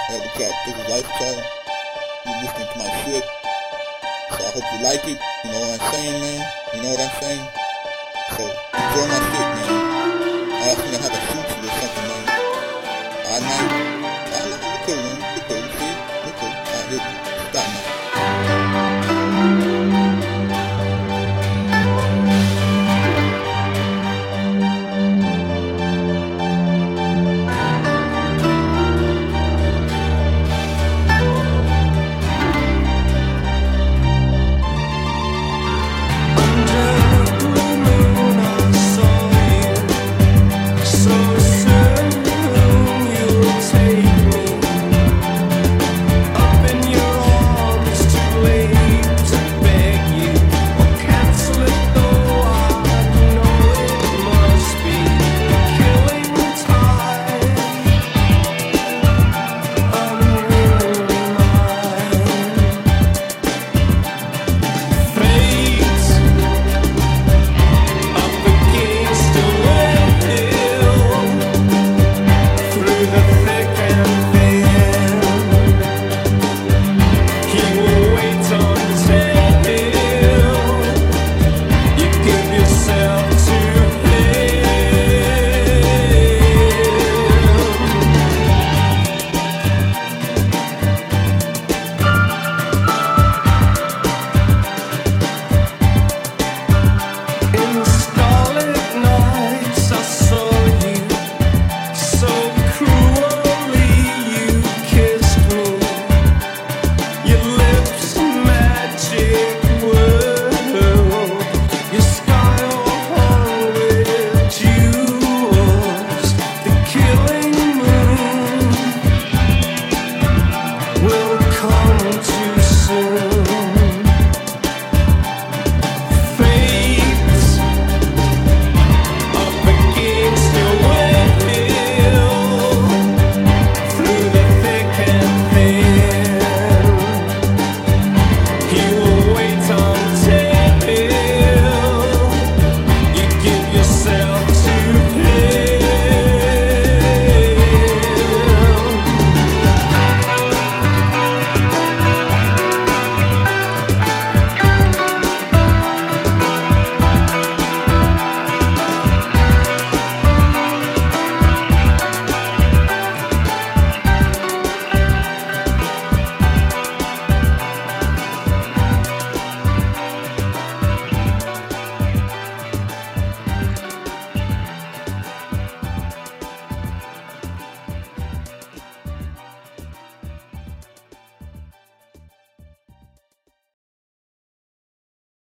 Hey, what's up? This is Lifestyle. You listening to my shit. So I hope you like it. You know what I'm saying, man? You know what I'm saying? So enjoy my shit, man. I ask you to have a